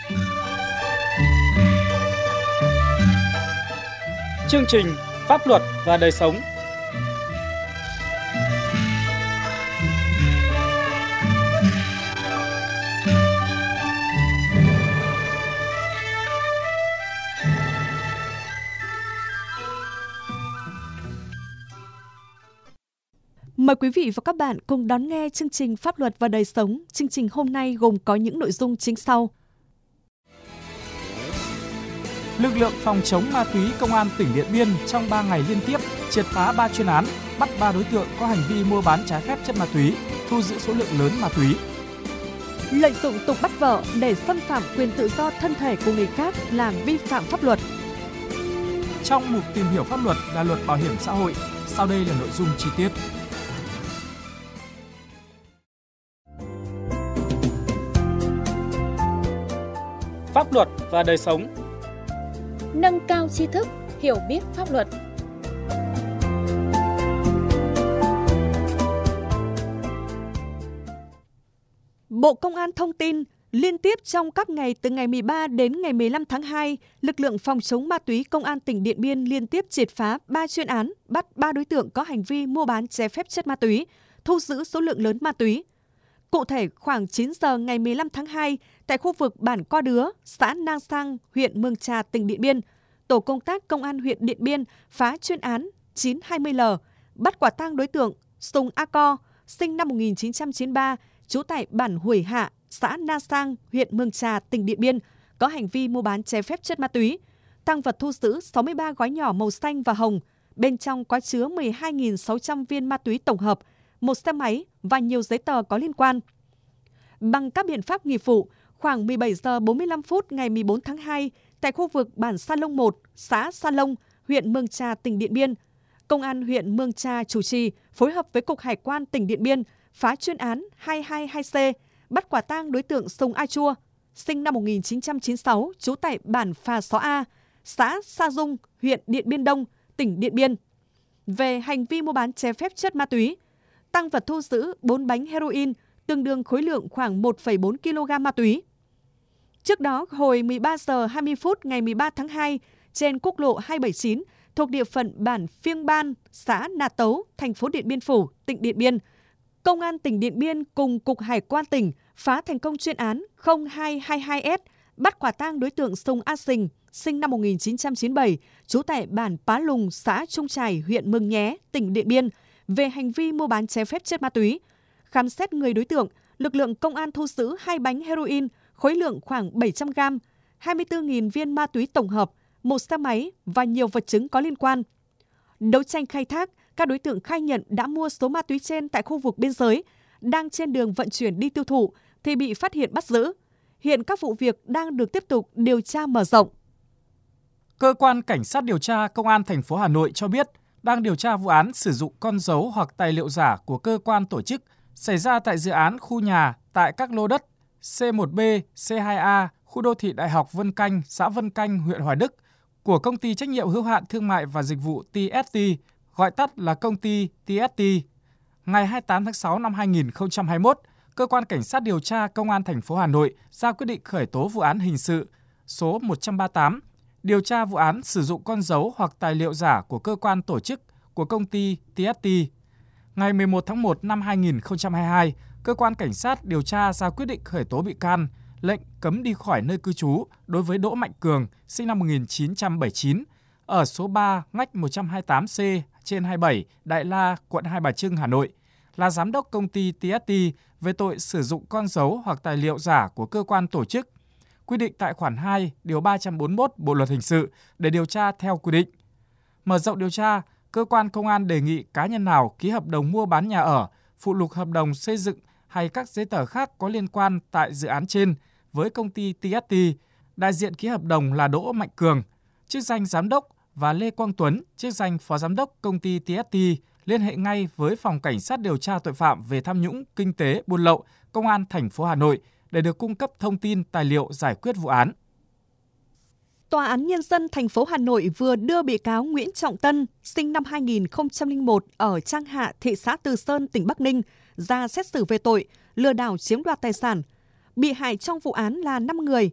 Chương trình Pháp luật và đời sống. Mời quý vị và các bạn cùng đón nghe chương trình Pháp luật và đời sống. Chương trình hôm nay gồm có những nội dung chính sau. Lực lượng phòng chống ma túy Công an tỉnh Điện Biên trong 3 ngày liên tiếp triệt phá 3 chuyên án, bắt 3 đối tượng có hành vi mua bán trái phép chất ma túy, thu giữ số lượng lớn ma túy. Lợi dụng tục bắt vợ để xâm phạm quyền tự do thân thể của người khác là vi phạm pháp luật. Trong mục tìm hiểu pháp luật là luật bảo hiểm xã hội, sau đây là nội dung chi tiết. Pháp luật và đời sống. Nâng cao tri thức, hiểu biết pháp luật. Bộ Công an thông tin, liên tiếp trong các ngày từ ngày 13 đến ngày 15 tháng 2, lực lượng phòng chống ma túy Công an tỉnh Điện Biên liên tiếp triệt phá 3 chuyên án, bắt 3 đối tượng có hành vi mua bán trái phép chất ma túy, thu giữ số lượng lớn ma túy. Cụ thể, khoảng 9 giờ ngày 15 tháng 2, tại khu vực bản Co Đứa, xã Nang Sang, huyện Mường Trà, tỉnh Điện Biên, tổ công tác Công an huyện Điện Biên phá chuyên án 920L, bắt quả tang đối tượng Sùng A Co, sinh năm 1993, trú tại bản Hủy Hạ, xã Na Sang, huyện Mường Trà, tỉnh Điện Biên, có hành vi mua bán trái phép chất ma túy. Tang vật thu giữ 63 gói nhỏ màu xanh và hồng, bên trong có chứa 12.600 viên ma túy tổng hợp, một xe máy và nhiều giấy tờ có liên quan. Bằng các biện pháp nghiệp vụ, khoảng 17 giờ 45 phút ngày 14 tháng 2, tại khu vực bản Sa Lông 1, xã Sa Lông, huyện Mường Trà, tỉnh Điện Biên, Công an huyện Mường Trà chủ trì phối hợp với Cục Hải quan tỉnh Điện Biên phá chuyên án 222C, bắt quả tang đối tượng Sùng A Chua, sinh năm 1996, trú tại bản Phà Xó A, xã Sa Dung, huyện Điện Biên Đông, tỉnh Điện Biên, về hành vi mua bán trái phép chất ma túy. Tang vật thu giữ 4 bánh heroin, tương đương khối lượng khoảng 1,4 kg ma túy. Trước đó, hồi 13 giờ 20 phút ngày 13 tháng 2, trên quốc lộ 279, thuộc địa phận bản Phiêng Ban, xã Nà Tấu, thành phố Điện Biên Phủ, tỉnh Điện Biên, Công an tỉnh Điện Biên cùng Cục Hải quan tỉnh phá thành công chuyên án 0222S, bắt quả tang đối tượng Sùng A Sình, sinh năm 1997, trú tại bản Pá Lùng, xã Trung Trải, huyện Mường Nhé, tỉnh Điện Biên, về hành vi mua bán trái phép chất ma túy. Khám xét người đối tượng, lực lượng công an thu giữ 2 bánh heroin, khối lượng khoảng 700 g, 24.000 viên ma túy tổng hợp, một xe máy và nhiều vật chứng có liên quan. Đấu tranh khai thác, các đối tượng khai nhận đã mua số ma túy trên tại khu vực biên giới, đang trên đường vận chuyển đi tiêu thụ thì bị phát hiện bắt giữ. Hiện các vụ việc đang được tiếp tục điều tra mở rộng. Cơ quan Cảnh sát điều tra Công an thành phố Hà Nội cho biết đang điều tra vụ án sử dụng con dấu hoặc tài liệu giả của cơ quan tổ chức xảy ra tại dự án khu nhà tại các lô đất C1B, C2A, khu đô thị Đại học Vân Canh, xã Vân Canh, huyện Hoài Đức của Công ty trách nhiệm hữu hạn thương mại và dịch vụ TST, gọi tắt là công ty TST. Ngày 28 tháng 6 năm 2021, Cơ quan Cảnh sát điều tra Công an thành phố Hà Nội ra quyết định khởi tố vụ án hình sự số 138, điều tra vụ án sử dụng con dấu hoặc tài liệu giả của cơ quan tổ chức của công ty TST. Ngày 11 tháng 1 năm 2022, Cơ quan Cảnh sát điều tra ra quyết định khởi tố bị can, lệnh cấm đi khỏi nơi cư trú đối với Đỗ Mạnh Cường, sinh năm 1979, ở số 3 ngách 128C/27 Đại La, quận Hai Bà Trưng, Hà Nội, là giám đốc công ty TST về tội sử dụng con dấu hoặc tài liệu giả của cơ quan tổ chức, quy định tại khoản 2, điều 341 Bộ Luật Hình sự để điều tra theo quy định. Mở rộng điều tra, cơ quan công an đề nghị cá nhân nào ký hợp đồng mua bán nhà ở, phụ lục hợp đồng xây dựng hay các giấy tờ khác có liên quan tại dự án trên với công ty TST, đại diện ký hợp đồng là Đỗ Mạnh Cường, chức danh giám đốc, và Lê Quang Tuấn, chức danh phó giám đốc công ty TST, liên hệ ngay với Phòng Cảnh sát điều tra tội phạm về tham nhũng, kinh tế, buôn lậu, Công an thành phố Hà Nội để được cung cấp thông tin, tài liệu giải quyết vụ án. Tòa án Nhân dân thành phố Hà Nội vừa đưa bị cáo Nguyễn Trọng Tân, sinh năm 2001 ở Trang Hạ, thị xã Từ Sơn, tỉnh Bắc Ninh, ra xét xử về tội lừa đảo chiếm đoạt tài sản. Bị hại trong vụ án là 5 người.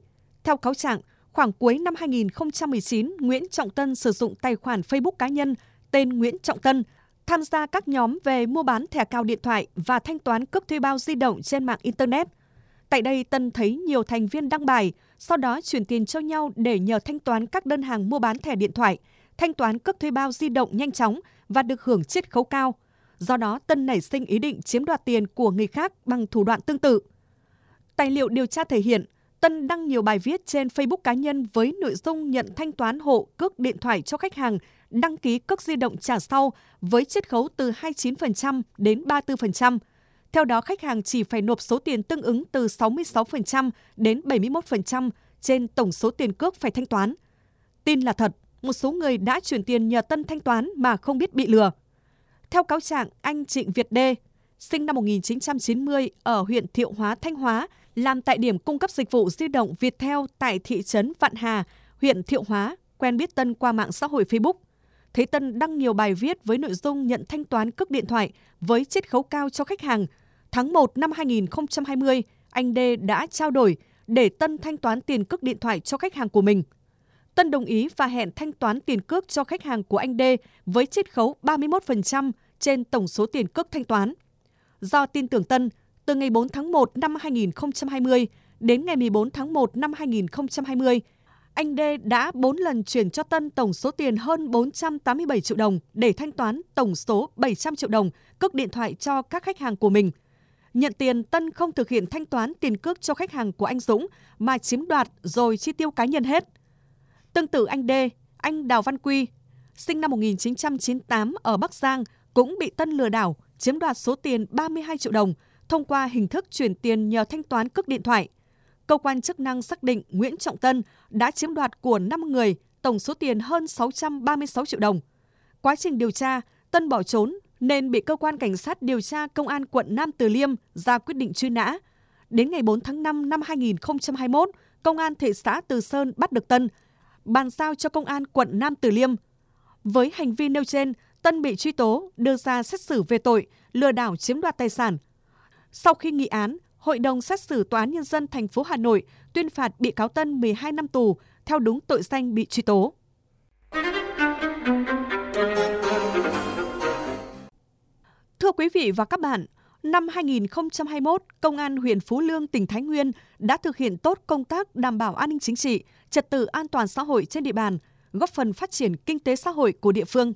Theo cáo trạng, khoảng cuối năm 2019, Nguyễn Trọng Tân sử dụng tài khoản Facebook cá nhân tên Nguyễn Trọng Tân tham gia các nhóm về mua bán thẻ cào điện thoại và thanh toán cước thuê bao di động trên mạng Internet. Tại đây, Tân thấy nhiều thành viên đăng bài, sau đó chuyển tiền cho nhau để nhờ thanh toán các đơn hàng mua bán thẻ điện thoại, thanh toán cước thuê bao di động nhanh chóng và được hưởng chiết khấu cao. Do đó, Tân nảy sinh ý định chiếm đoạt tiền của người khác bằng thủ đoạn tương tự. Tài liệu điều tra thể hiện, Tân đăng nhiều bài viết trên Facebook cá nhân với nội dung nhận thanh toán hộ cước điện thoại cho khách hàng đăng ký cước di động trả sau với chiết khấu từ 29% đến 34%. Theo đó, khách hàng chỉ phải nộp số tiền tương ứng từ 66% đến 71% trên tổng số tiền cước phải thanh toán. Tin là thật, một số người đã chuyển tiền nhờ Tân thanh toán mà không biết bị lừa. Theo cáo trạng, anh Trịnh Việt D, sinh năm 1990 ở huyện Thiệu Hóa, Thanh Hóa, làm tại điểm cung cấp dịch vụ di động Viettel tại thị trấn Vạn Hà, huyện Thiệu Hóa, quen biết Tân qua mạng xã hội Facebook. Thấy Tân đăng nhiều bài viết với nội dung nhận thanh toán cước điện thoại với chiết khấu cao cho khách hàng. Tháng 1 năm 2020, anh D đã trao đổi để Tân thanh toán tiền cước điện thoại cho khách hàng của mình. Tân đồng ý và hẹn thanh toán tiền cước cho khách hàng của anh D với chiết khấu 31% trên tổng số tiền cước thanh toán. Do tin tưởng Tân, từ ngày 4 tháng 1 năm 2020 đến ngày 14 tháng 1 năm 2020, anh D đã 4 lần chuyển cho Tân tổng số tiền hơn 487 triệu đồng để thanh toán tổng số 700 triệu đồng cước điện thoại cho các khách hàng của mình. Nhận tiền, Tân không thực hiện thanh toán tiền cước cho khách hàng của anh Dũng mà chiếm đoạt rồi chi tiêu cá nhân hết. Tương tự anh D, anh Đào Văn Quy, sinh năm 1998 ở Bắc Giang, cũng bị Tân lừa đảo, chiếm đoạt số tiền 32 triệu đồng thông qua hình thức chuyển tiền nhờ thanh toán cước điện thoại. Cơ quan chức năng xác định Nguyễn Trọng Tân đã chiếm đoạt của 5 người tổng số tiền hơn 636 triệu đồng. Quá trình điều tra, Tân bỏ trốn nên bị cơ quan cảnh sát điều tra Công an quận Nam Từ Liêm ra quyết định truy nã. Đến ngày 4 tháng 5 năm 2021, Công an thị xã Từ Sơn bắt được Tân, bàn giao cho Công an quận Nam Từ Liêm. Với hành vi nêu trên, Tân bị truy tố, đưa ra xét xử về tội lừa đảo chiếm đoạt tài sản. Sau khi nghị án, Hội đồng xét xử Tòa án Nhân dân thành phố Hà Nội tuyên phạt bị cáo Tân 12 năm tù theo đúng tội danh bị truy tố. Thưa quý vị và các bạn, năm 2021, Công an huyện Phú Lương, tỉnh Thái Nguyên đã thực hiện tốt công tác đảm bảo an ninh chính trị, trật tự an toàn xã hội trên địa bàn, góp phần phát triển kinh tế xã hội của địa phương.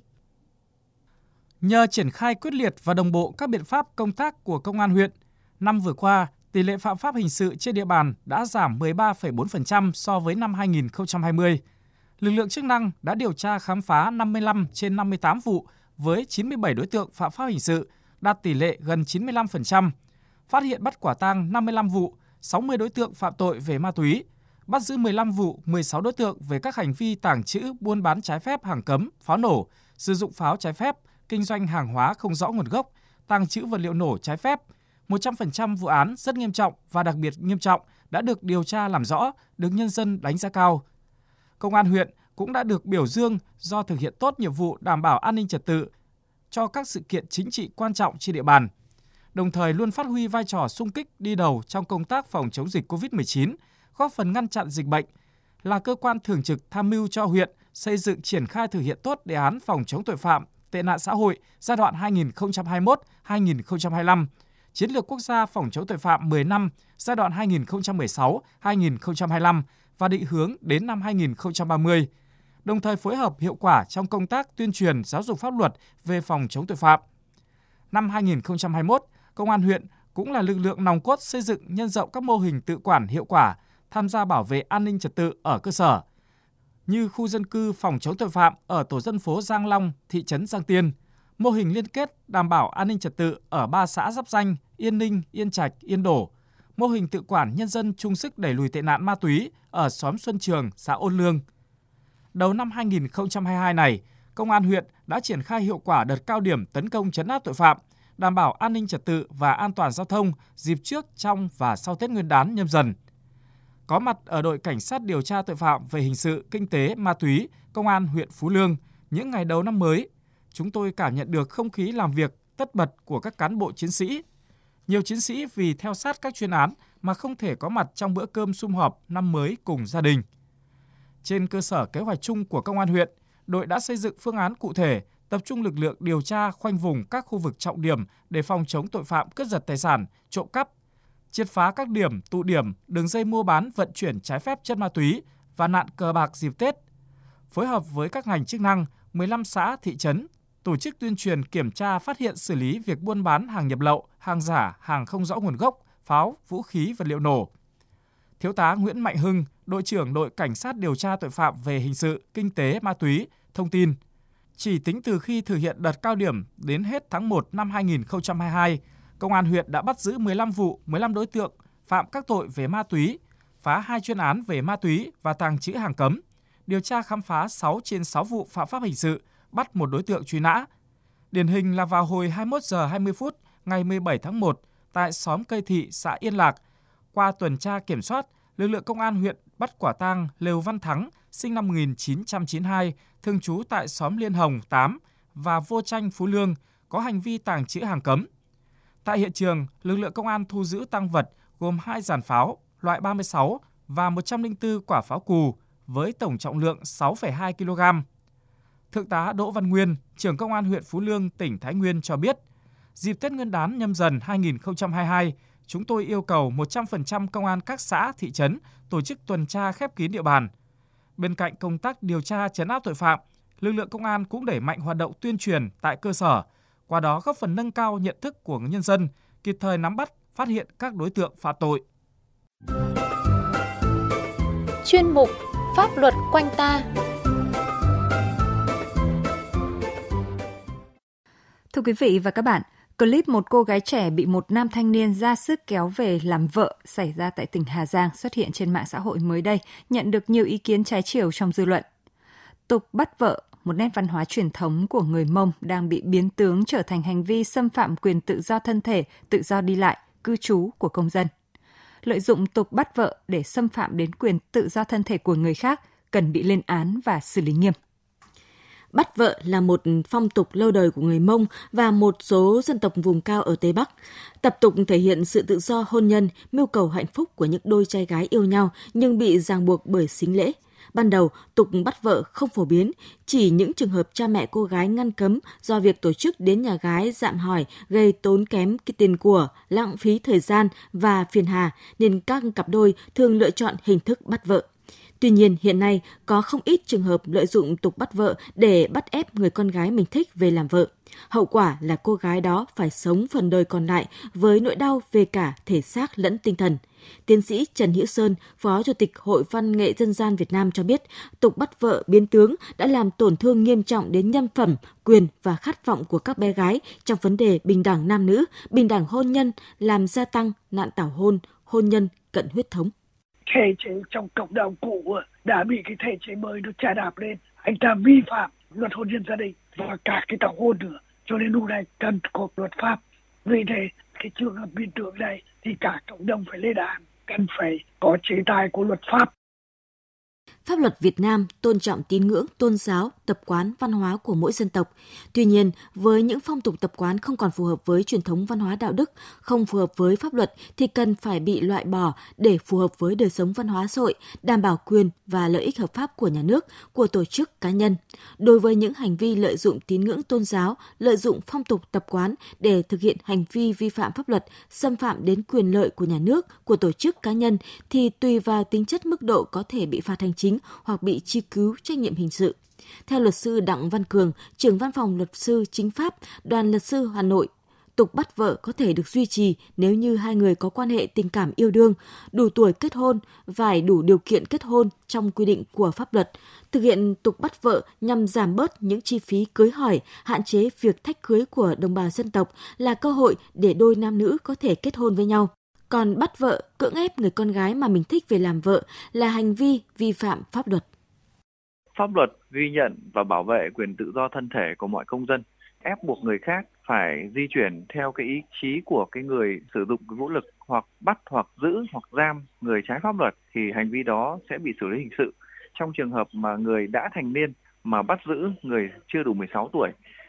Nhờ triển khai quyết liệt và đồng bộ các biện pháp công tác của Công an huyện, năm vừa qua, tỷ lệ phạm pháp hình sự trên địa bàn đã giảm 13,4% so với năm 2020. Lực lượng chức năng đã điều tra khám phá 55 trên 58 vụ với 97 đối tượng phạm pháp hình sự, đạt tỷ lệ gần 95%. Phát hiện bắt quả tang 55 vụ, 60 đối tượng phạm tội về ma túy, bắt giữ 15 vụ, 16 đối tượng về các hành vi tàng trữ, buôn bán trái phép hàng cấm, pháo nổ, sử dụng pháo trái phép, kinh doanh hàng hóa không rõ nguồn gốc, tàng trữ vật liệu nổ trái phép. 100% vụ án rất nghiêm trọng và đặc biệt nghiêm trọng đã được điều tra làm rõ, được nhân dân đánh giá cao. Công an huyện cũng đã được biểu dương do thực hiện tốt nhiệm vụ đảm bảo an ninh trật tự cho các sự kiện chính trị quan trọng trên địa bàn, đồng thời luôn phát huy vai trò xung kích đi đầu trong công tác phòng chống dịch COVID-19, góp phần ngăn chặn dịch bệnh, là cơ quan thường trực tham mưu cho huyện xây dựng triển khai thực hiện tốt đề án phòng chống tội phạm, tệ nạn xã hội giai đoạn 2021-2025, Chiến lược quốc gia phòng chống tội phạm 10 năm giai đoạn 2016-2025 và định hướng đến năm 2030, đồng thời phối hợp hiệu quả trong công tác tuyên truyền giáo dục pháp luật về phòng chống tội phạm. Năm 2021, Công an huyện cũng là lực lượng nòng cốt xây dựng nhân rộng các mô hình tự quản hiệu quả, tham gia bảo vệ an ninh trật tự ở cơ sở, như khu dân cư phòng chống tội phạm ở tổ dân phố Giang Long, thị trấn Giang Tiên, mô hình liên kết đảm bảo an ninh trật tự ở 3 xã giáp ranh Yên Ninh, Yên Trạch, Yên Đổ, mô hình tự quản nhân dân chung sức đẩy lùi tệ nạn ma túy ở xóm Xuân Trường, xã Ôn Lương. Đầu năm 2022 này, Công an huyện đã triển khai hiệu quả đợt cao điểm tấn công trấn áp tội phạm, đảm bảo an ninh trật tự và an toàn giao thông dịp trước, trong và sau Tết Nguyên đán Nhâm Dần. Có mặt ở đội cảnh sát điều tra tội phạm về hình sự, kinh tế, ma túy, Công an huyện Phú Lương những ngày đầu năm mới, chúng tôi cảm nhận được không khí làm việc tất bật của các cán bộ chiến sĩ. Nhiều chiến sĩ vì theo sát các chuyên án mà không thể có mặt trong bữa cơm sum họp năm mới cùng gia đình. Trên cơ sở kế hoạch chung của Công an huyện, đội đã xây dựng phương án cụ thể, tập trung lực lượng điều tra khoanh vùng các khu vực trọng điểm để phòng chống tội phạm cướp giật tài sản, trộm cắp, triệt phá các điểm, tụ điểm, đường dây mua bán vận chuyển trái phép chất ma túy và nạn cờ bạc dịp Tết. Phối hợp với các ngành chức năng, 15 xã, thị trấn, tổ chức tuyên truyền kiểm tra phát hiện xử lý việc buôn bán hàng nhập lậu, hàng giả, hàng không rõ nguồn gốc, pháo, vũ khí, vật liệu nổ. Thiếu tá Nguyễn Mạnh Hưng, đội trưởng đội cảnh sát điều tra tội phạm về hình sự, kinh tế, ma túy, thông tin. Chỉ tính từ khi thực hiện đợt cao điểm đến hết tháng 1 năm 2022, Công an huyện đã bắt giữ 15 vụ, 15 đối tượng phạm các tội về ma túy, phá 2 chuyên án về ma túy và tàng trữ hàng cấm, điều tra khám phá 6 trên 6 vụ phạm pháp hình sự, bắt một đối tượng truy nã. Điển hình là vào hồi 21 giờ 20 phút ngày 17 tháng 1 tại xóm Cây Thị, xã Yên Lạc, qua tuần tra kiểm soát, lực lượng công an huyện bắt quả tang Lều Văn Thắng, sinh năm 1992, thường trú tại xóm Liên Hồng 8 và Vô Tranh, Phú Lương, có hành vi tàng trữ hàng cấm. Tại hiện trường, lực lượng công an thu giữ tang vật gồm 2 dàn pháo loại 36 và 104 quả pháo cù với tổng trọng lượng 6,2 kg. Thượng tá Đỗ Văn Nguyên, trưởng Công an huyện Phú Lương, tỉnh Thái Nguyên cho biết, dịp Tết Nguyên đán Nhâm Dần 2022, chúng tôi yêu cầu 100% công an các xã, thị trấn tổ chức tuần tra khép kín địa bàn. Bên cạnh công tác điều tra trấn áp tội phạm, lực lượng công an cũng đẩy mạnh hoạt động tuyên truyền tại cơ sở, qua đó góp phần nâng cao nhận thức của nhân dân, kịp thời nắm bắt, phát hiện các đối tượng phạm tội. Chuyên mục Pháp luật quanh ta. Thưa quý vị và các bạn, clip một cô gái trẻ bị một nam thanh niên ra sức kéo về làm vợ xảy ra tại tỉnh Hà Giang xuất hiện trên mạng xã hội mới đây, nhận được nhiều ý kiến trái chiều trong dư luận. Tục bắt vợ, một nét văn hóa truyền thống của người Mông đang bị biến tướng trở thành hành vi xâm phạm quyền tự do thân thể, tự do đi lại, cư trú của công dân. Lợi dụng tục bắt vợ để xâm phạm đến quyền tự do thân thể của người khác cần bị lên án và xử lý nghiêm. Bắt vợ là một phong tục lâu đời của người Mông và một số dân tộc vùng cao ở Tây Bắc. Tập tục thể hiện sự tự do hôn nhân, mưu cầu hạnh phúc của những đôi trai gái yêu nhau nhưng bị ràng buộc bởi sính lễ. Ban đầu, tục bắt vợ không phổ biến, chỉ những trường hợp cha mẹ cô gái ngăn cấm do việc tổ chức đến nhà gái dạm hỏi gây tốn kém tiền của, lãng phí thời gian và phiền hà, nên các cặp đôi thường lựa chọn hình thức bắt vợ. Tuy nhiên, hiện nay có không ít trường hợp lợi dụng tục bắt vợ để bắt ép người con gái mình thích về làm vợ. Hậu quả là cô gái đó phải sống phần đời còn lại với nỗi đau về cả thể xác lẫn tinh thần. Tiến sĩ Trần Hữu Sơn, Phó Chủ tịch Hội Văn nghệ Dân gian Việt Nam cho biết, tục bắt vợ biến tướng đã làm tổn thương nghiêm trọng đến nhân phẩm, quyền và khát vọng của các bé gái trong vấn đề bình đẳng nam nữ, bình đẳng hôn nhân, làm gia tăng nạn tảo hôn, hôn nhân cận huyết thống. Thể chế trong cộng đồng cũ đã bị cái thể chế mới nó chà đạp lên, anh ta vi phạm luật hôn nhân gia đình và cả cái tảo hôn nữa, cho nên lúc này cần có luật pháp. Vì thế cái trường hợp biến tướng này thì cả cộng đồng phải lên án, cần phải có chế tài của luật pháp. Pháp luật Việt Nam tôn trọng tín ngưỡng, tôn giáo, tập quán, văn hóa của mỗi dân tộc. Tuy nhiên, với những phong tục tập quán không còn phù hợp với truyền thống văn hóa đạo đức, không phù hợp với pháp luật thì cần phải bị loại bỏ để phù hợp với đời sống văn hóa xã hội, đảm bảo quyền và lợi ích hợp pháp của nhà nước, của tổ chức cá nhân. Đối với những hành vi lợi dụng tín ngưỡng tôn giáo, lợi dụng phong tục tập quán để thực hiện hành vi vi phạm pháp luật, xâm phạm đến quyền lợi của nhà nước, của tổ chức cá nhân thì tùy vào tính chất mức độ có thể bị phạt hành chính hoặc bị truy cứu trách nhiệm hình sự. Theo luật sư Đặng Văn Cường, trưởng văn phòng luật sư chính pháp, Đoàn luật sư Hà Nội, tục bắt vợ có thể được duy trì nếu như hai người có quan hệ tình cảm yêu đương, đủ tuổi kết hôn, phải đủ điều kiện kết hôn trong quy định của pháp luật. Thực hiện tục bắt vợ nhằm giảm bớt những chi phí cưới hỏi, hạn chế việc thách cưới của đồng bào dân tộc, là cơ hội để đôi nam nữ có thể kết hôn với nhau. Còn bắt vợ, cưỡng ép người con gái mà mình thích về làm vợ là hành vi vi phạm pháp luật. Pháp luật ghi nhận và bảo vệ quyền tự do thân thể của mọi công dân. Ép buộc người khác phải di chuyển theo cái ý chí của cái người sử dụng cái vũ lực, hoặc bắt hoặc giữ hoặc giam người trái pháp luật thì hành vi đó sẽ bị xử lý hình sự. Trong trường hợp mà người đã thành niên mà bắt giữ người chưa đủ 16 tuổi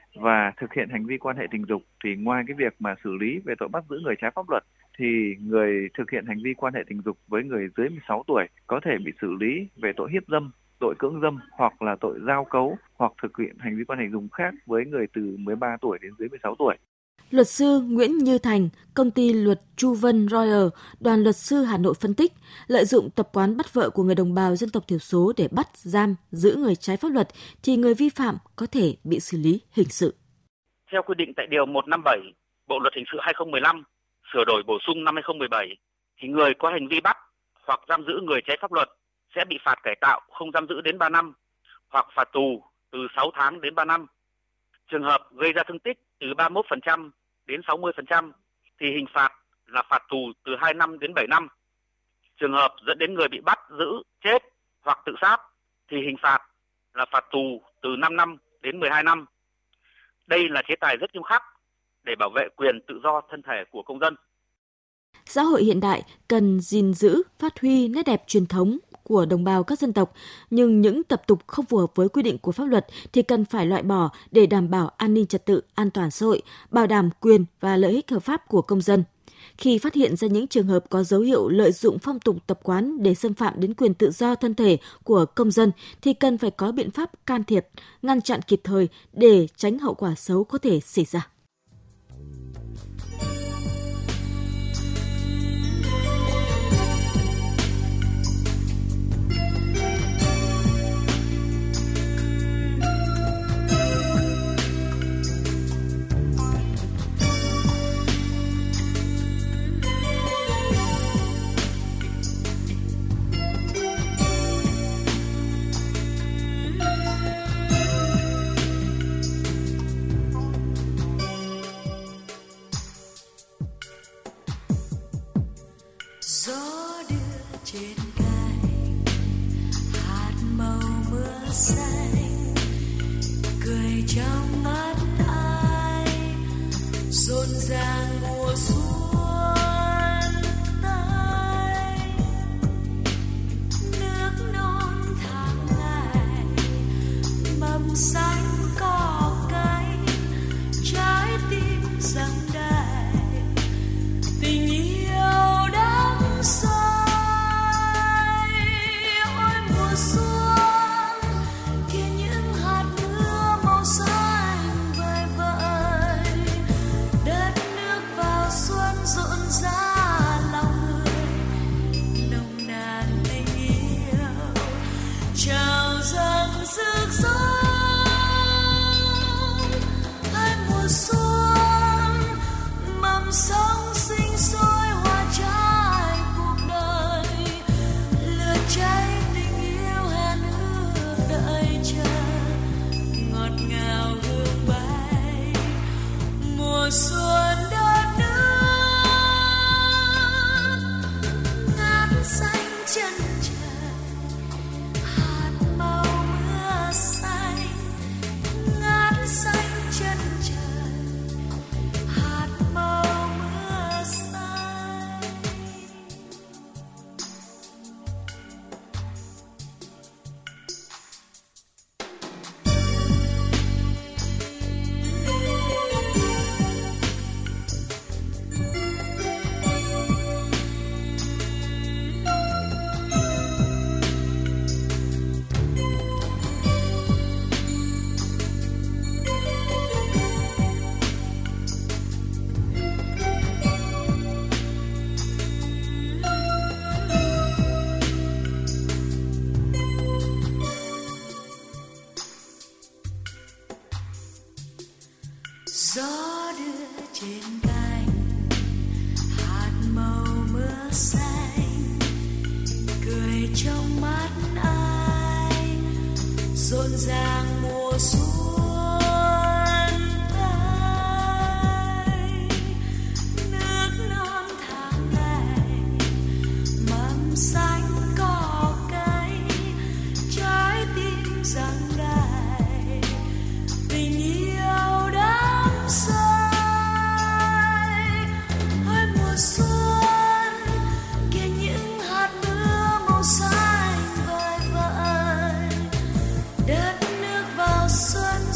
và thực hiện hành vi quan hệ tình dục thì ngoài cái việc mà xử lý về tội bắt giữ người trái pháp luật thì người thực hiện hành vi quan hệ tình dục với người dưới 16 tuổi có thể bị xử lý về tội hiếp dâm, tội cưỡng dâm hoặc là tội giao cấu hoặc thực hiện hành vi quan hệ tình dục khác với người từ 13 tuổi đến dưới 16 tuổi. Luật sư Nguyễn Như Thành, công ty luật Chu Vân Royer, đoàn luật sư Hà Nội phân tích, lợi dụng tập quán bắt vợ của người đồng bào dân tộc thiểu số để bắt, giam, giữ người trái pháp luật thì người vi phạm có thể bị xử lý hình sự. Theo quy định tại Điều 157 Bộ Luật Hình sự 2015, sửa đổi bổ sung năm 2017, thì người có hành vi bắt hoặc giam giữ người trái pháp luật sẽ bị phạt cải tạo không giam giữ đến 3 năm hoặc phạt tù từ 6 tháng đến 3 năm. Trường hợp gây ra thương tích từ 31% đến 60% thì hình phạt là phạt tù từ 2 năm đến 7 năm. Trường hợp dẫn đến người bị bắt, giữ, chết hoặc tự sát thì hình phạt là phạt tù từ 5 năm đến 12 năm. Đây là chế tài rất nghiêm khắc để bảo vệ quyền tự do thân thể của công dân. Xã hội hiện đại cần gìn giữ, phát huy nét đẹp truyền thống của đồng bào các dân tộc, nhưng những tập tục không phù hợp với quy định của pháp luật thì cần phải loại bỏ để đảm bảo an ninh trật tự, an toàn xã hội, bảo đảm quyền và lợi ích hợp pháp của công dân. Khi phát hiện ra những trường hợp có dấu hiệu lợi dụng phong tục tập quán để xâm phạm đến quyền tự do thân thể của công dân thì cần phải có biện pháp can thiệp, ngăn chặn kịp thời để tránh hậu quả xấu có thể xảy ra. Gió đưa trên cành hạt màu mưa xanh, cười trong mắt ai rộn ràng mùa xuân tới. Nước non tháng ngày mầm xanh cỏ cây, trái tim dâng đầy tình yêu. Gió đưa trên cành hạt màu mưa xanh, cười trong mắt ai rộn ràng mùa xuân tới. Nước non tháng ngày mầm xanh cỏ cây, trái tim dâng đầy tình yêu. Xuân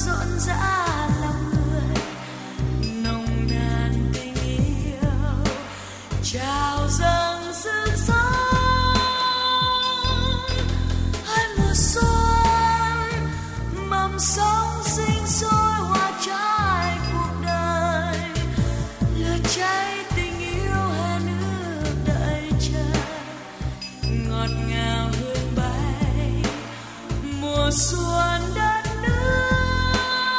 ngào hương bay mùa xuân đất nước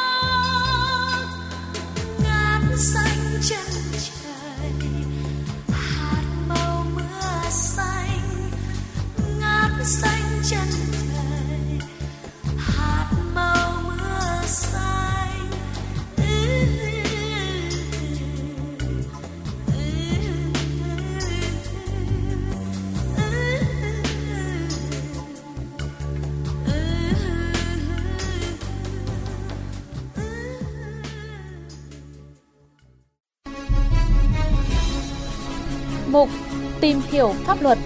ngát xanh chân trời hạt màu mưa xanh ngát xanh chân trời hạt màu mưa xanh. Mục tìm hiểu pháp luật.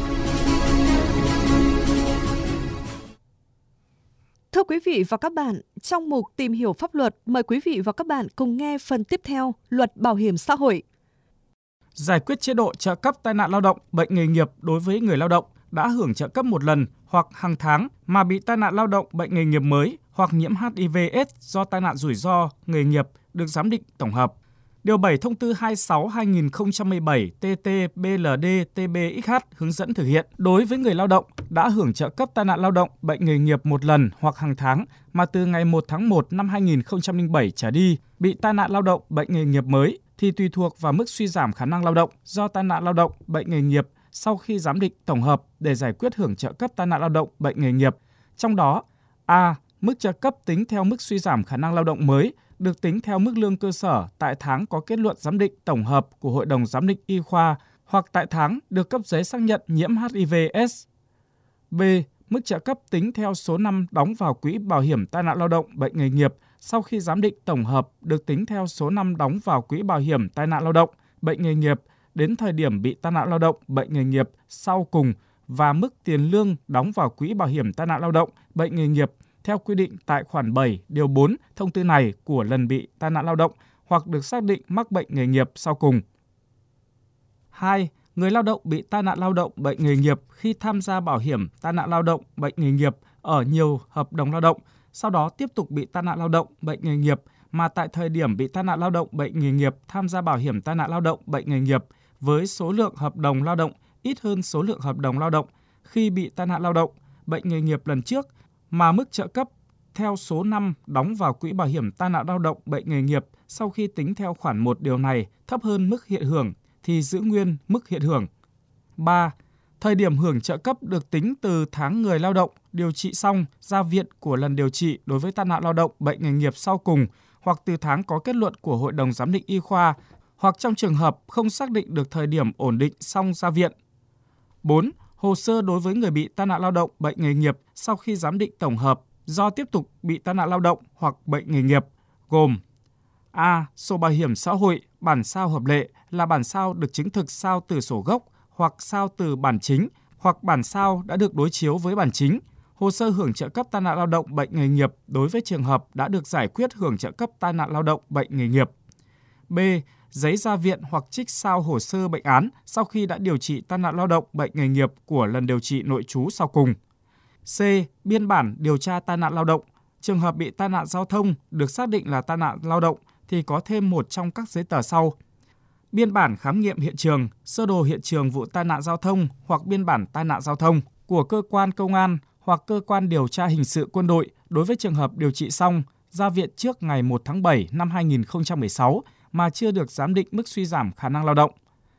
Thưa quý vị và các bạn, trong mục tìm hiểu pháp luật, mời quý vị và các bạn cùng nghe phần tiếp theo Luật Bảo hiểm xã hội. Giải quyết chế độ trợ cấp tai nạn lao động, bệnh nghề nghiệp đối với người lao động đã hưởng trợ cấp một lần hoặc hàng tháng mà bị tai nạn lao động, bệnh nghề nghiệp mới hoặc nhiễm HIV/AIDS do tai nạn rủi ro nghề nghiệp được giám định tổng hợp. Điều 7 Thông tư 26/2017 TT-BLD-TB-XH hướng dẫn thực hiện đối với người lao động đã hưởng trợ cấp tai nạn lao động, bệnh nghề nghiệp một lần hoặc hàng tháng mà từ ngày 1 tháng 1 năm 2007 trở đi bị tai nạn lao động, bệnh nghề nghiệp mới thì tùy thuộc vào mức suy giảm khả năng lao động do tai nạn lao động, bệnh nghề nghiệp sau khi giám định tổng hợp để giải quyết hưởng trợ cấp tai nạn lao động, bệnh nghề nghiệp. Trong đó, A. Mức trợ cấp tính theo mức suy giảm khả năng lao động mới được tính theo mức lương cơ sở tại tháng có kết luận giám định tổng hợp của Hội đồng Giám định Y khoa hoặc tại tháng được cấp giấy xác nhận nhiễm HIV/AIDS. B. Mức trợ cấp tính theo số năm đóng vào quỹ bảo hiểm tai nạn lao động, bệnh nghề nghiệp sau khi giám định tổng hợp được tính theo số năm đóng vào quỹ bảo hiểm tai nạn lao động, bệnh nghề nghiệp đến thời điểm bị tai nạn lao động, bệnh nghề nghiệp sau cùng và mức tiền lương đóng vào quỹ bảo hiểm tai nạn lao động, bệnh nghề nghiệp theo quy định tại khoản 7 điều 4 thông tư này của lần bị tai nạn lao động hoặc được xác định mắc bệnh nghề nghiệp sau cùng. 2. Người lao động bị tai nạn lao động, bệnh nghề nghiệp khi tham gia bảo hiểm tai nạn lao động, bệnh nghề nghiệp ở nhiều hợp đồng lao động, sau đó tiếp tục bị tai nạn lao động, bệnh nghề nghiệp mà tại thời điểm bị tai nạn lao động, bệnh nghề nghiệp tham gia bảo hiểm tai nạn lao động, bệnh nghề nghiệp với số lượng hợp đồng lao động ít hơn số lượng hợp đồng lao động khi bị tai nạn lao động, bệnh nghề nghiệp lần trước mà mức trợ cấp theo số năm đóng vào quỹ bảo hiểm tai nạn lao động, bệnh nghề nghiệp sau khi tính theo khoản 1 điều này thấp hơn mức hiện hưởng thì giữ nguyên mức hiện hưởng. 3. Thời điểm hưởng trợ cấp được tính từ tháng người lao động điều trị xong ra viện của lần điều trị đối với tai nạn lao động, bệnh nghề nghiệp sau cùng hoặc từ tháng có kết luận của Hội đồng Giám định Y khoa hoặc trong trường hợp không xác định được thời điểm ổn định xong ra viện. 4. Hồ sơ đối với người bị tai nạn lao động, bệnh nghề nghiệp sau khi giám định tổng hợp do tiếp tục bị tai nạn lao động hoặc bệnh nghề nghiệp gồm: A. Sổ bảo hiểm xã hội, bản sao hợp lệ là bản sao được chứng thực sao từ sổ gốc hoặc sao từ bản chính hoặc bản sao đã được đối chiếu với bản chính. Hồ sơ hưởng trợ cấp tai nạn lao động, bệnh nghề nghiệp đối với trường hợp đã được giải quyết hưởng trợ cấp tai nạn lao động, bệnh nghề nghiệp. B. Giấy ra viện hoặc trích sao hồ sơ bệnh án sau khi đã điều trị tai nạn lao động, bệnh nghề nghiệp của lần điều trị nội trú sau cùng. C. Biên bản điều tra tai nạn lao động. Trường hợp bị tai nạn giao thông được xác định là tai nạn lao động thì có thêm một trong các giấy tờ sau: biên bản khám nghiệm hiện trường, sơ đồ hiện trường vụ tai nạn giao thông hoặc biên bản tai nạn giao thông của cơ quan công an hoặc cơ quan điều tra hình sự quân đội đối với trường hợp điều trị xong, ra viện trước ngày 1 tháng 7 năm 2016 mà chưa được giám định mức suy giảm khả năng lao động.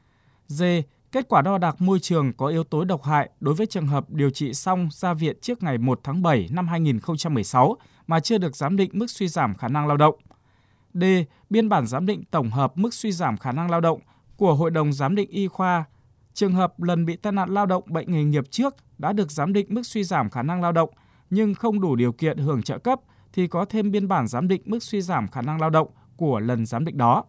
D. Kết quả đo đạc môi trường có yếu tố độc hại đối với trường hợp điều trị xong ra viện trước ngày 1 tháng 7 năm 2016 mà chưa được giám định mức suy giảm khả năng lao động. D. Biên bản giám định tổng hợp mức suy giảm khả năng lao động của Hội đồng Giám định Y khoa. Trường hợp lần bị tai nạn lao động, bệnh nghề nghiệp trước đã được giám định mức suy giảm khả năng lao động nhưng không đủ điều kiện hưởng trợ cấp thì có thêm biên bản giám định mức suy giảm khả năng lao động của lần giám định đó.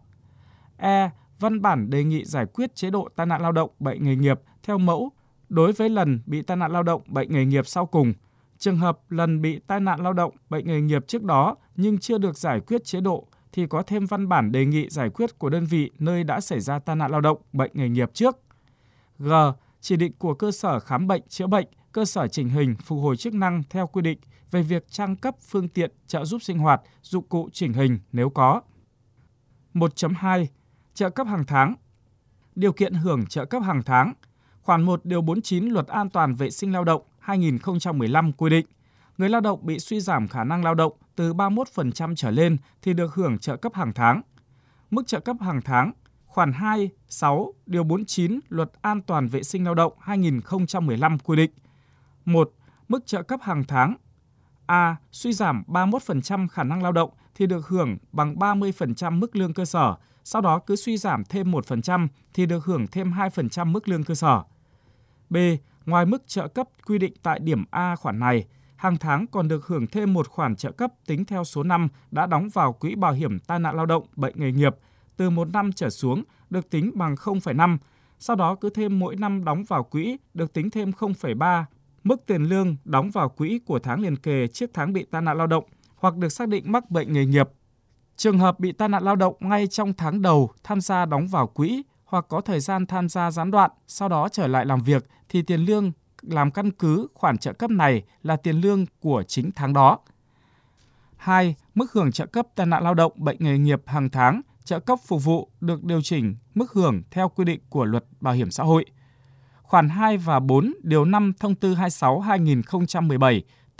E. Văn bản đề nghị giải quyết chế độ tai nạn lao động, bệnh nghề nghiệp theo mẫu đối với lần bị tai nạn lao động, bệnh nghề nghiệp sau cùng. Trường hợp lần bị tai nạn lao động, bệnh nghề nghiệp trước đó nhưng chưa được giải quyết chế độ thì có thêm văn bản đề nghị giải quyết của đơn vị nơi đã xảy ra tai nạn lao động, bệnh nghề nghiệp trước. G. Chỉ định của cơ sở khám bệnh, chữa bệnh, cơ sở chỉnh hình, phục hồi chức năng theo quy định về việc trang cấp phương tiện trợ giúp sinh hoạt, dụng cụ chỉnh hình nếu có. 1.2. Trợ cấp hàng tháng. Điều kiện hưởng trợ cấp hàng tháng. Khoản 1 điều 49 Luật An toàn vệ sinh lao động 2015 quy định, người lao động bị suy giảm khả năng lao động từ 31% trở lên thì được hưởng trợ cấp hàng tháng. Mức trợ cấp hàng tháng, khoản 2, 6, điều 49 Luật An toàn vệ sinh lao động 2015 quy định. 1. Mức trợ cấp hàng tháng. A. Suy giảm 31% khả năng lao động thì được hưởng bằng 30% mức lương cơ sở, sau đó cứ suy giảm thêm 1% thì được hưởng thêm 2% mức lương cơ sở. B. Ngoài mức trợ cấp quy định tại điểm A khoản này, hàng tháng còn được hưởng thêm một khoản trợ cấp tính theo số năm đã đóng vào quỹ bảo hiểm tai nạn lao động bệnh nghề nghiệp, từ 1 năm trở xuống được tính bằng 0,5, sau đó cứ thêm mỗi năm đóng vào quỹ được tính thêm 0,3 mức tiền lương đóng vào quỹ của tháng liền kề trước tháng bị tai nạn lao động hoặc được xác định mắc bệnh nghề nghiệp. Trường hợp bị tai nạn lao động ngay trong tháng đầu tham gia đóng vào quỹ hoặc có thời gian tham gia gián đoạn, sau đó trở lại làm việc thì tiền lương làm căn cứ khoản trợ cấp này là tiền lương của chính tháng đó. 2. Mức hưởng trợ cấp tai nạn lao động bệnh nghề nghiệp hàng tháng, trợ cấp phục vụ được điều chỉnh mức hưởng theo quy định của Luật Bảo hiểm xã hội. Khoản 2 và 4 điều 5 Thông tư 26/2017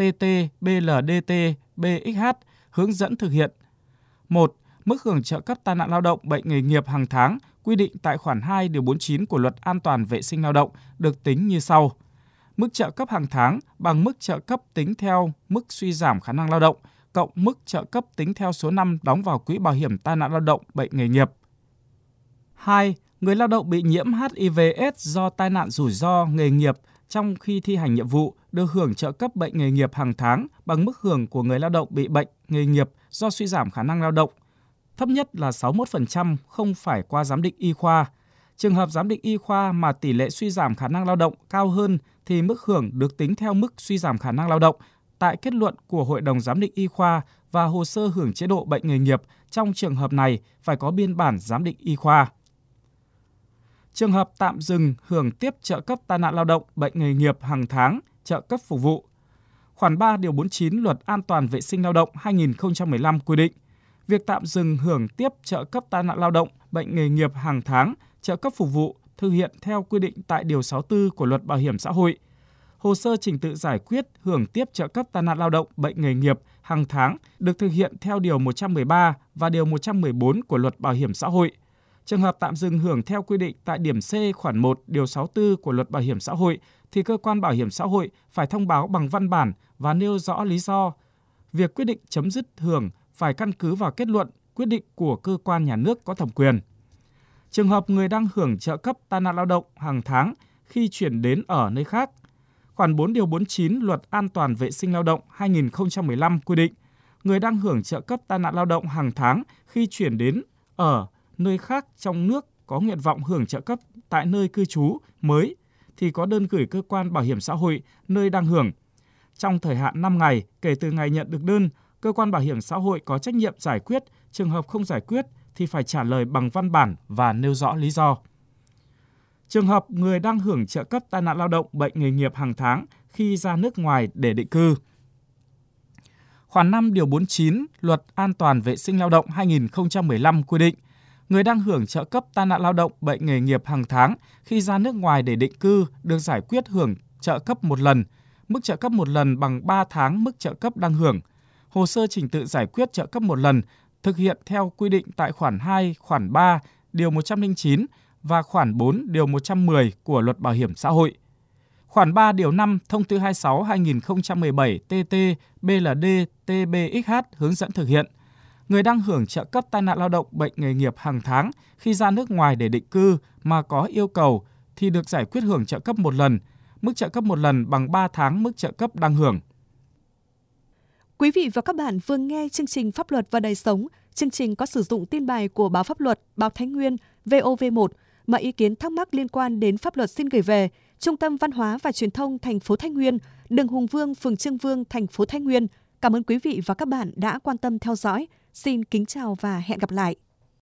TT-BLDT-BXH hướng dẫn thực hiện. 1. Mức hưởng trợ cấp tai nạn lao động bệnh nghề nghiệp hàng tháng quy định tại khoản 2 điều 49 của Luật An toàn vệ sinh lao động được tính như sau. Mức trợ cấp hàng tháng bằng mức trợ cấp tính theo mức suy giảm khả năng lao động cộng mức trợ cấp tính theo số năm đóng vào quỹ bảo hiểm tai nạn lao động bệnh nghề nghiệp. 2. Người lao động bị nhiễm HIV/AIDS do tai nạn rủi ro nghề nghiệp trong khi thi hành nhiệm vụ được hưởng trợ cấp bệnh nghề nghiệp hàng tháng bằng mức hưởng của người lao động bị bệnh nghề nghiệp do suy giảm khả năng lao động. Thấp nhất là 61% không phải qua giám định y khoa. Trường hợp giám định y khoa mà tỷ lệ suy giảm khả năng lao động cao hơn thì mức hưởng được tính theo mức suy giảm khả năng lao động tại kết luận của Hội đồng giám định y khoa và hồ sơ hưởng chế độ bệnh nghề nghiệp. Trong trường hợp này phải có biên bản giám định y khoa. Trường hợp tạm dừng hưởng tiếp trợ cấp tai nạn lao động bệnh nghề nghiệp hàng tháng, trợ cấp phục vụ. Khoản 3 điều 49 Luật An toàn vệ sinh lao động 2015 quy định, việc tạm dừng hưởng tiếp trợ cấp tai nạn lao động bệnh nghề nghiệp hàng tháng, trợ cấp phục vụ thực hiện theo quy định tại điều 64 của Luật Bảo hiểm xã hội. Hồ sơ trình tự giải quyết hưởng tiếp trợ cấp tai nạn lao động bệnh nghề nghiệp hàng tháng được thực hiện theo điều 113 và điều 114 của Luật Bảo hiểm xã hội. Trường hợp tạm dừng hưởng theo quy định tại điểm C khoản 1 điều 64 của Luật Bảo hiểm xã hội thì cơ quan bảo hiểm xã hội phải thông báo bằng văn bản và nêu rõ lý do. Việc quyết định chấm dứt hưởng phải căn cứ vào kết luận, quyết định của cơ quan nhà nước có thẩm quyền. Trường hợp người đang hưởng trợ cấp tai nạn lao động hàng tháng khi chuyển đến ở nơi khác. Khoản 4 điều 49 Luật An toàn vệ sinh lao động 2015 quy định, người đang hưởng trợ cấp tai nạn lao động hàng tháng khi chuyển đến ở nơi khác trong nước có nguyện vọng hưởng trợ cấp tại nơi cư trú mới thì có đơn gửi cơ quan bảo hiểm xã hội nơi đang hưởng. Trong thời hạn 5 ngày kể từ ngày nhận được đơn, cơ quan bảo hiểm xã hội có trách nhiệm giải quyết, trường hợp không giải quyết thì phải trả lời bằng văn bản và nêu rõ lý do. Trường hợp người đang hưởng trợ cấp tai nạn lao động bệnh nghề nghiệp hàng tháng khi ra nước ngoài để định cư. Khoản 5 điều 49 Luật An toàn vệ sinh lao động 2015 quy định, người đang hưởng trợ cấp tai nạn lao động bệnh nghề nghiệp hàng tháng khi ra nước ngoài để định cư được giải quyết hưởng trợ cấp một lần, mức trợ cấp một lần bằng 3 tháng mức trợ cấp đang hưởng. Hồ sơ trình tự giải quyết trợ cấp một lần thực hiện theo quy định tại khoản 2, khoản 3, điều 109 và khoản 4, điều 110 của Luật Bảo hiểm xã hội. Khoản 3, điều 5, Thông tư 26/2017 TT-BLDT-BXH hướng dẫn thực hiện. Người đang hưởng trợ cấp tai nạn lao động bệnh nghề nghiệp hàng tháng khi ra nước ngoài để định cư mà có yêu cầu thì được giải quyết hưởng trợ cấp một lần, mức trợ cấp một lần bằng 3 tháng mức trợ cấp đang hưởng. Quý vị và các bạn vừa nghe chương trình Pháp luật và đời sống. Chương trình có sử dụng tin bài của báo Pháp luật, báo Thái Nguyên, VOV1. Mọi ý kiến thắc mắc liên quan đến pháp luật xin gửi về Trung tâm Văn hóa và Truyền thông thành phố Thái Nguyên, đường Hùng Vương, phường Chương Vương, thành phố Thái Nguyên. Cảm ơn quý vị và các bạn đã quan tâm theo dõi. Xin kính chào và hẹn gặp lại.